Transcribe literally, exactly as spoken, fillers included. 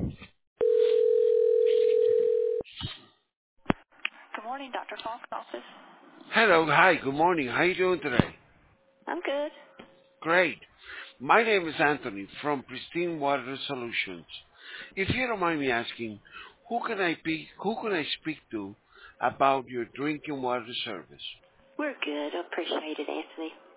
Good morning, Doctor Falk's office. Hello, hi, good morning. How you doing today? I'm good. Great. My name is Anthony from Pristine Water Solutions. If you don't mind me asking, who can I be, who can I speak to about your drinking water service? We're good. Appreciate it, Anthony.